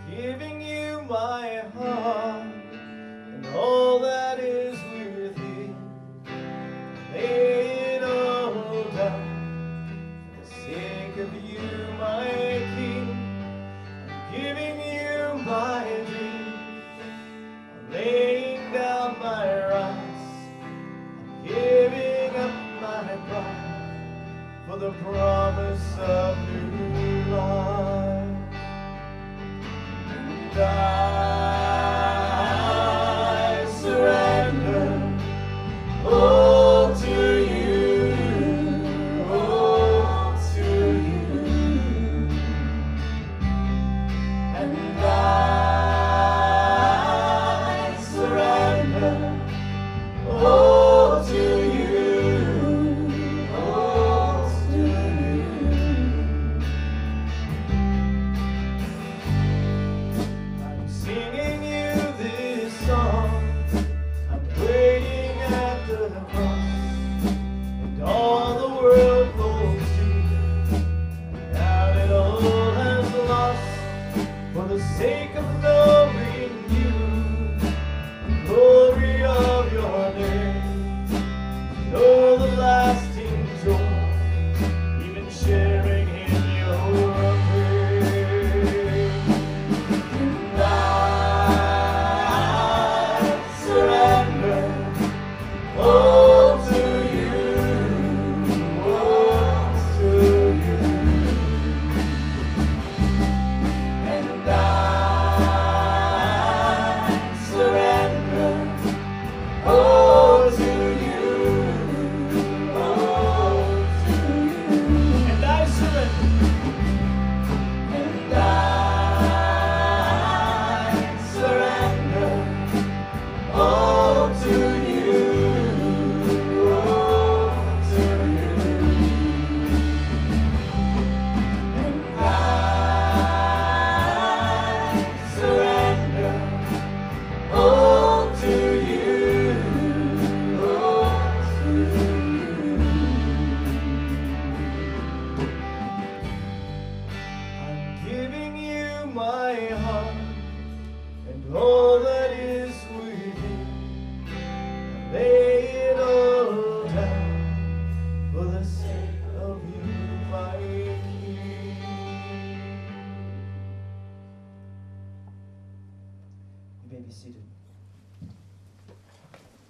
giving you my heart and all that is within. Lay it all down for the sake of you, my King. I'm giving you my dreams. I'm laying down my rights. I'm giving up my pride for the promise of new life. And